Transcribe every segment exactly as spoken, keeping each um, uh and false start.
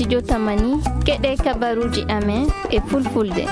studio Tamani keɗe kabaruji amen e fulfulde.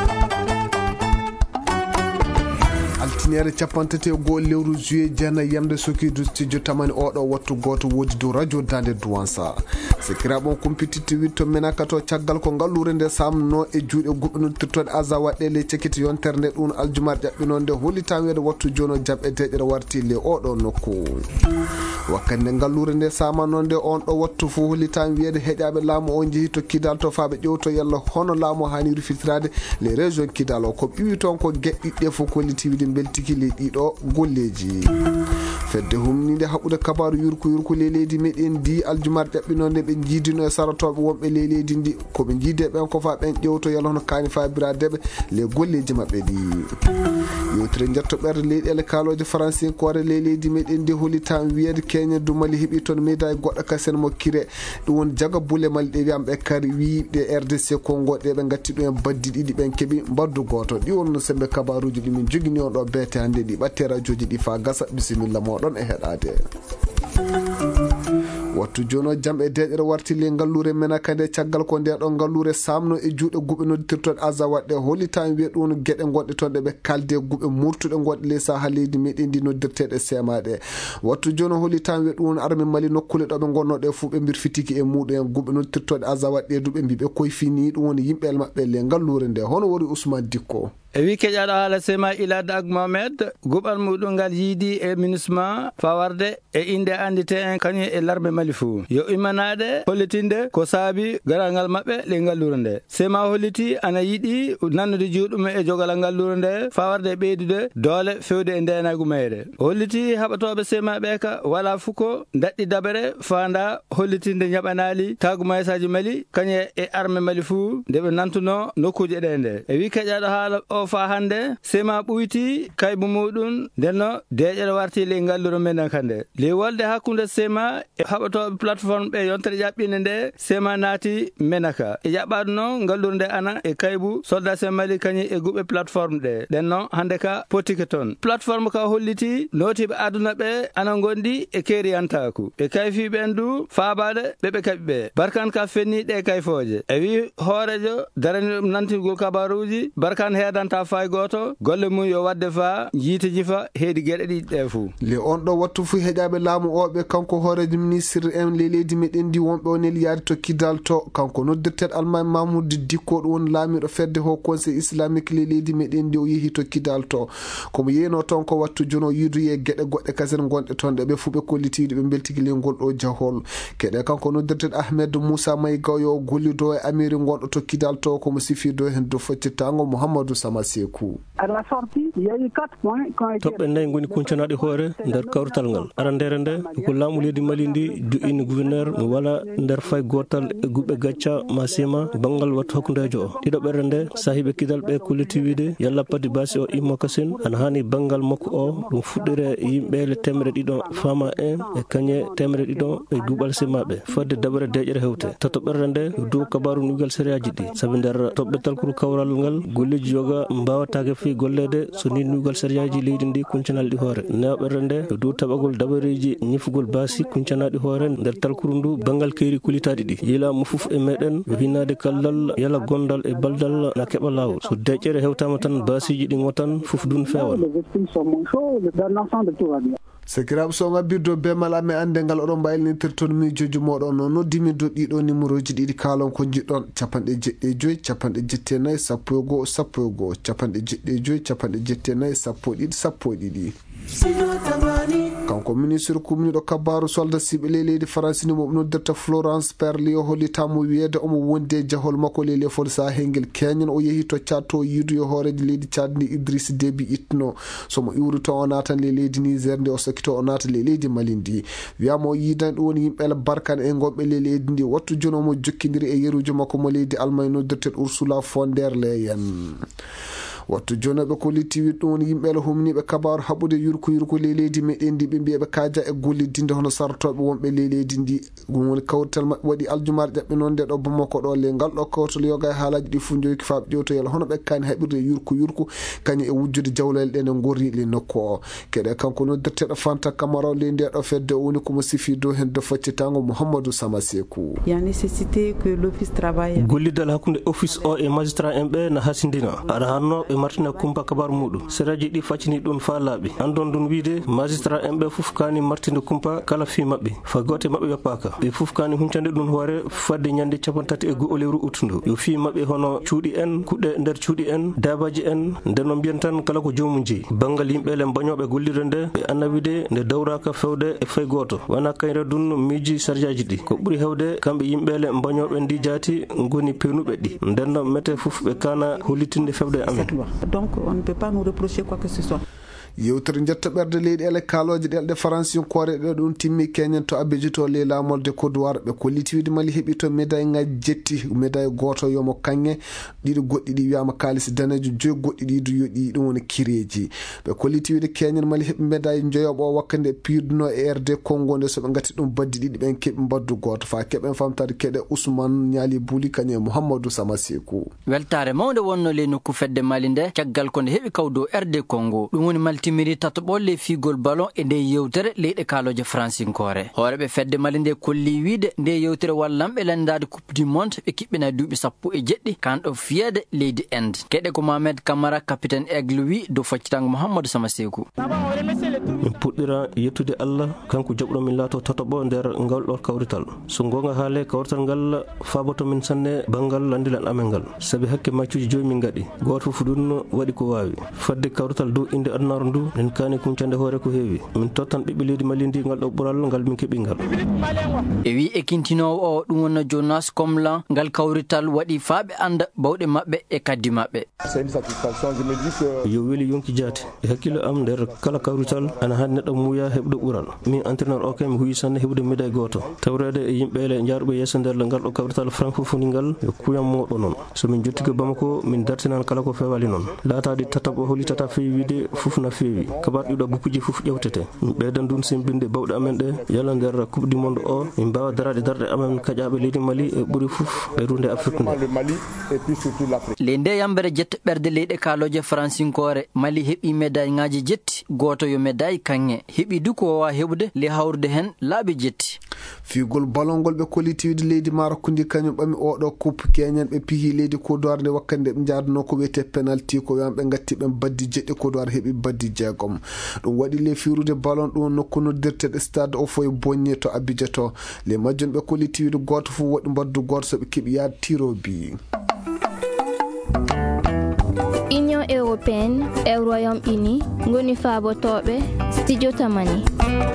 Altinere capantete go lewru juillet jana yamde sokidu studio Tamani oɗo wattu goto wodi do radio dande douansa sekirabon competitive witto menakato caggal ko ngallure nde samno e juuɗe guɓɓinirtirtoɗe aza waɗɗe le cekiti yontere nde ɗum aljumar ƴaɓɓinonde hollitan wede wattu jono jaɓɓe deƴere warti le oɗo nokku wakkande ngallure nde samanonde on ɗo wattu fu hollitan wiyede heƴaɓe laamu o jeehi to kidal to faaɓe ƴewto yalla hono laamu hani rufitirade les régions kidal o ko ɓiwi toon ko geɗɗiɗɗe fof kolliti wiide beltiki le ɗiɗo golleji fedde humnide haɓude kabaru yurku yurku le leydi meɗen di aljumar ƴaɓɓinonde ɓe jiidino e saratoɓe wonɓe le leydi ndi koɓe jiide ɓen ko fa ɓen ƴewto yalla hono kani fabiradeɓe le golleji mabɓe ɗi yewtire jetto ɓerde leyɗele kaloje français kore le leydi meɗen ndi holitan wiyede keñe du mali heeɓi toon médaille goɗɗo kasen mo kire ɗum woni jaga bulle mali ɗe wiyamɓe kari wiɓe R D C Congo ɗe ɓe gatti ɗum en baddi ɗiɗi ɓen keeɓi mbaddu goto ɗi wonno sembe kabaruji ɗimin jogini on ɗo beete hande ɗi ɓatte radio ji ɗi fa gasa bisimilla moɗon e heɗade wattu jono jam e deƴere warti le ngallure menakande caggal ko nde ɗo ngallure samno e juuɗe guɓe noddirtoɗe aza waɗɗe hollitan wiye ɗum gueɗe gonɗe toon ɗe ɓe kalde guɓe murtuɗe gonɗe le saha leydi meɗen ndi noddirteɗe semaɗe wattu jono hollitan wiye ɗum arme mali nokkule ɗo ɓe gonnoɗe fuu ɓe mbirfitiki e muɗum en guɓe noddirtoɗe aza waɗɗe duɓe mbiɓe koye fini ɗum woni yimɓel mabɓe le ngallure nde hono wori Ousmane Dikko e wi keƴaɗo haala sema Ilad Ag Mohamed guɓal muɗum ngal yiidi e ministement fawarde e inde andite en kañum e larme mali fuu yo immanaɗe hollitinde ko saabi garal maɓɓe le ngallure nde sema holliti ana yiiɗi nannude juuɗum e jogal ngallure nde fawarde e ɓeydude doole fewde e ndenagu mayre holliti haɓatoɓe sema ɓe ka wala fuko daɗɗi dabere fanda hollitinde ñaɓanali tagu maysaji mali kañum e arme mali fuu nde ɓe nantuno nokkuji ɗe nde e wi keƴaɗo haala o fa hande sema ɓuyti kaybu muɗum ndenno deƴere warti le ngallure menen kande le wolde hakkude sema e haɓatoɓe plateforme ɓe yontere ƴaɓɓinde nde sema naati menaka e ƴaɓɓade noon ngallure nde ana e kaybu soldat semali kañum e guɓe plateforme ɗe ɗen noon hande ka potike toon plateforme ka holliti notiɓe aduna ɓe ana gondi e keeriyantaku ɓe kayfi ɓen du faabade ɓeɓe kaɓi ɓe barkan ka fenni ɗe kayfoje e wi hoorejo darani nantigol kabaruji barkan heedanta fay goto golle mum yo wadde fa jiite jifa heedi gueɗe ɗiɗi ɗe fuu le on ɗo wattu fu heƴaɓe laamu oɓe kanko hoorejo ministre en le leydi meɗen ndi wonɓe o nel yaade to kidal to kanko noddirteɗo Almami Mamoudou Dikko ɗum woni laamiɗo fedde ho conseil islamique le leydi meɗen ndi o yeehi to kidal to komo yeyno toon ko wattu jono yiiduye gueɗe goɗɗe kasen gonɗe toon ɗe ɓe fuu ɓe kollitiɗe ɓe beltigi le ngol ɗo jahol keɗe kanko noddirteɗo Ahmed Moussa Maygaw yo gollido e amiri gonɗo to kidal to komo sifido hen do foccitango Mouhamadou Sama Sekou toɓɓe nayyi goni kuncanaɗe hoore nder kawrital ngal arandere nde ko laamu leydi Mali ndi joƴini gouverneur mo wala nder fay gotal e guɓɓe gacca ma sema banggal wattu hakkudejo o ɗiɗo ɓerde nde sahiɓe kidal ɓe kolliti wiide yalla paddi basi o immo kasen ana hani banggal makko o ɗum fuɗɗire yimɓele temere ɗiɗon fama en e kañe temere ɗiɗon e guɓal semaɓe fadde daɓere deƴere hewte tato ɓerde nde dow kabaru nugal sériyaji ɗi saabi nder toɓɓe talkuru kawral ngal golleji yoga mbawatake fi gollede so ni nugal sériyaji leydi ndi kuncanalɗi hoore newɓerde nde dow taɓagol daɓareji ñifugol basi kuncanaɗi hoore nder talkuru ndu banggal keyri kulitaɗi ɗi yiilamo foof e meɗen winade kallal yala gondal e baldal na keɓa lawol so deƴƴere hewtama tan basiji ɗi ngotan foof dun fewan sekiraɓe so ngabbirdo be mala me ande ngal oɗon mbaylitirton miijoji moɗon no noddimi do ɗiɗo numéroji ɗiɗi kalon ko jiɗɗon capanɗe jeɗɗe joyyi capanɗe jette nayyi sappo e goho sappo e goho capanɗe jeɗɗe joyyi capanɗe jette nayyi sappo e ɗiɗi sappo e ɗiɗi kanko ministre kumniɗo kabaru soldat siɓe le leydi France ni mo noddirta Florence Parly o hollitamo wiyede omo wondi e jahol makko le lefol sa hengel keñen o yeehi to Tchad to yiiduyo hooreji leydi Tchad ndi Idriss Déby itno somo iwri to o natan le leydi Niger ndi o sakito o nata le leydi Mali ndi wiyama o yiidan ɗum woni yimɓele barkan e gonɓe le leydi ndi wattu joni omo jokkidiri e yeruji makko mo leydi Allemagne noddirteɗo Ursula von der Leyen wattu joni ɓe kolliti wi ɗum woni yimɓe humniɓe kabaru haɓude yurko yurko ley leydi meɗen ndi ɓe mbiya ɓe kaja e gollidinde hono sartoɓe wonɓe ley leydi ndi ɗum woni kawrital maɓɓe waɗi aljumare ƴaɓɓe noon nde ɗo Bamako ɗo le ngal ɗo kawrital yoga e haalaji ɗi fu joyi faɓe ƴewtoyel hono ɓe kani haɓirde yurko yurko kañum e wujjude jawlel ɗe ne gorri le nokku o keɗe kanko noddirteɗo Fanta Camara le nde ɗo fedde o woni komo sifi dow hen do faccitango Mouhamadou Samasekou. Il y a nécessité que l'office travaille. Gollidal hakkunde office o e magistrat en ɓe na hasindina aɗa hanno ɓe martina kumpa kabaru muɗum seraji ɗi faccini ɗum fa laaɓi andon ɗum wiide magistrat en ɓe fof kani martinde kumpa kala fi mabɓe fa gote mabɓe yoppaka ɓe fof kani huncande ɗum hoore fadde ñande capantati e goho lewru utundu yo fi mabɓe hono cuuɗi en kuɗɗe nder cuuɗi en dabaji en nden no mbiyan tan kala ko jomum jeeyi bangal yimɓele mbañoɓe gollirde nde ɓe annawide nde dawraka fewde e fay goto wona kayre dun miiji sardiaji ɗi ko ɓuuri hewde kamɓe yimɓele mbañoɓe ndi jaati goni pewnuɓe ɗi nden mete fof ɓe kana hollitinde fewde e amen. Donc on ne peut pas nous reprocher quoi que ce soit. yewtere jetta ɓerde leydi ele kaaloje ɗelɗe francien-kore ɗe ɗum timmi keñen to abbeji to ley lamolde kodowar ɓe kolliti wiide mali heeɓi to médaille ngaji jetti médaille goto yomo kanŋe ɗiɗo goɗɗi ɗi wiyama kalis danejo joyi goɗɗi ɗi du yoɗi ɗum woni kireji ɓe kolliti wiide keñen mali heeɓi médaille joyoɓo o wakkande piiduno e R D Congo nde soɓe gatti ɗum baddi ɗiɗi ɓen keeɓi mbaddu goto fa keɓen famtade keɗe Ousmane Niali Bouli kañum e Mouhamadou Samasekou. weltare mawde wonno ley nokku fedde Mali nde caggal konde heeɓi kawdo R D Congo ɗum woni timiri tatoɓolle figol ballon e nde yewtere leyɗe kaaloje francinkore hooreɓe fedde Mali nde kolli wiide nde yewtere wallamɓe landade coupe du monde ɓe kiɓɓina duuɓi sappo e jeɗɗi kanɗo fiyede leydi Inde keɗe ko Mohamed Camara capitaine aigle wi dow faccitango Mouhamadou Samasekou. min puɗɗira yettude Allah kanko jaɓɗo min laato tatoɓo nder ngal ɗo kawrital so gonga haale kawrital ngal faboto min sanne banggal landilan amen ngal saabi hakke maccuji joyi min gaɗi goto fof ɗum waɗi ko wawi fadde kawrital dow inde adnaru ndu en kani kumcande hoore ko heewi min tottan ɓiɓɓe leydi Mali ndi ngal ɗo ɓural ngal min keeɓi ngal e wi e kintinowo o ɗum wonno Jonas Komlan ngal kawrital waɗi faaɓe anda bawɗe mabɓe e kaddi mabɓe. yo weeli yonki jaati e hakkille am nder kala kawrital ana hani neɗɗo muuya heɓde ɓural min entraîneur o kay mi huyi sanne heɓde médaille goto tawrede e yimɓele jaaruɓe yesso nder ngal ɗo kawrital francophonie ngal yo kuyam moɗo noon somin jotti ko Bamako min dartinan kala ko fewali noon laataɗi tataɓo hollitata feewi wiide fof na feewi kabar ɗiɗo bukkuji fof ƴewtete min ɓeydan ɗum sembinde bawɗe amen ɗe yalla nder coupe du monde o min mbawa darade darde amen kaƴaɓe leydi Mali e ɓuuri fof ɓeydude Afrique nde ley nde yambere jette ɓerde leyɗe kaaloje francinkore Mali heeɓi médaille ngaji jetti goto yo médaille kanŋe heeɓi du ko wawa heɓude le hawrude hen laaɓi jetti figol ballon ngol ɓe kollitiwide leydi Marokundi kañum ɓami oɗo coupe keñen ɓe pihi leydi Côte nde wakkande ɓe jadano ko wiyete penalty ko wiyama ɓe gatti ɓen baddi jeɗɗi Côte d'Ivoire heeɓi baddi jeegom ɗum waɗi le firude ballon ɗum nokku noddirteɗe stade o foye Bogne to Abidjan to le majjum ɓe kollitiwide goto fof waɗi mbaddu goto soɓe keeɓi yaade tiro bi. Union européenne e Royaume-Uni ngoni faabotoɓe studio tamani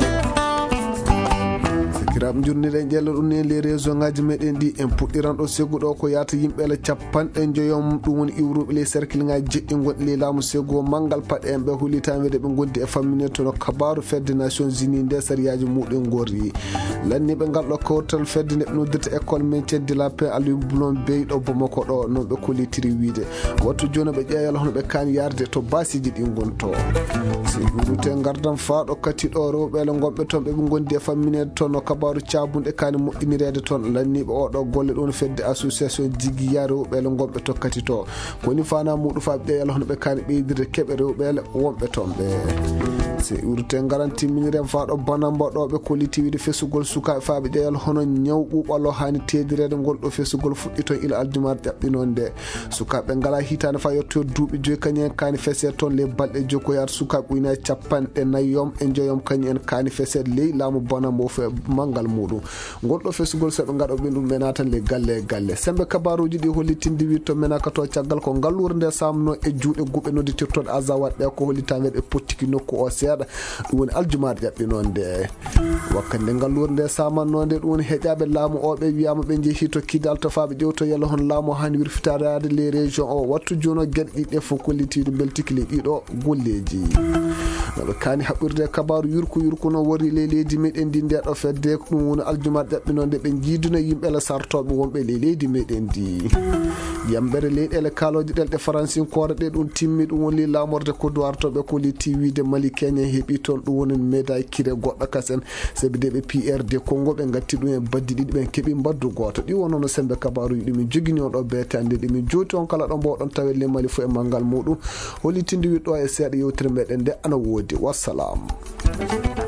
kiraɓe jurniɗen ƴella ɗum ne les région ngaji meɗen ɗi en puɗɗiran ɗo seggu ɗo ko yata yimɓele capanɗe joyom ɗum woni iwruɓe les cercle ngaji jeɗɗi gonɗi ley laamu seggu o manggal paɗe en ɓe hullitawede ɓe gondi e fammine to no kabaru fedde nations unis nde sariyaji muɗum gorri lanniɓe ngal ɗo kawtal fedde neɓe noddirta école maintien de la paix Aliou Blon Bey ɗo Bamako ɗo noon ɓe kollitiri wiide wattu joni ɓe ƴeeyal hono ɓe kani yarde to basiji ɗi gonto si wurute gardam faaɗo kati ɗo rewɓele gonɓe toon ɓeɓe gondi e famminede toon no kabaru cabunɗe kani moƴƴinirede toon lanniɓe oɗo golle ɗon fedde association jiggiya rewɓele gonɓe tokkati to koni fana muɗum fa ɓeyal hono ɓe kani ɓeydirde keɓe rewɓele wonɓe toon ɓe si urte garan timminirem faɗo banamba ɗo ɓe kollitiwide fesugol sukaɓe faɓe ƴeyal hono ñaw ɓuɓalo hani tedirede ngol ɗo fesugol fuɗɗi toon ila aljumare ƴaɓɓinon nde sukaɓe ngala hitande fa yetto duuɓi joyi kañum en kani fese toon le balɗe jokkoyata sukaɓe ɓuynaji capanɗe nayyom e joyom kañum en kani fese ley laamu banamba o fe mangal muɗum ngol ɗo fesugol soɓe gaɗo ɓe ɗum menatan le galle e galle sembe kabaruji ɗi hollitinde wi to menaka to caggal ko ngallure nde samno e juuɗe guɓe nodditirtoɗe azawat ɓe ko hollitague ɓe pottiki nokku o seeɗa ɗum woni aljumare ƴaɓɓinon nde wakkande ngallure nde samanno nde ɗum woni heƴaɓe laamu o ɓe wiyama ɓe jeehi to kidal to faɓe ƴewto yalla hon laamu hani wirfitarade les région o wattu joni o gueɗe ɗiɗɗe fof kollitiɗo beltikile ɗiɗo golleji ɓe kani haɓɓirde kabaru yurku yurku no wari ley leydi meɗen ndi ndeɗo fedde ɗum woni aljumaɗe ƴaɓɓinode ɓe jiiduna yimɓele sartoɓe wonɓe ley leydi meɗen ndi yambere leyɗele kaloje ɗelɗe francinkore ɗe ɗum timmi ɗum woni lamorde ko duwartoɓe ko li tiwide mali kenya heeɓi toon ɗum woni médaille kire goɗɗo kasen sabi de ɓe P R D Congo ɓe gatti ɗum e baddi ɗiɗi ɓen keeɓi mbaddu goto ɗi wonono sembe kabaruji ɗimin jogini on ɗo betande ɗimin joti on kala ɗo mbawɗon tawelle mali fo e manggal muɗum hollitinde wiɗɗo e seeɗa yewtere meɗen nde ana woodi wassalam.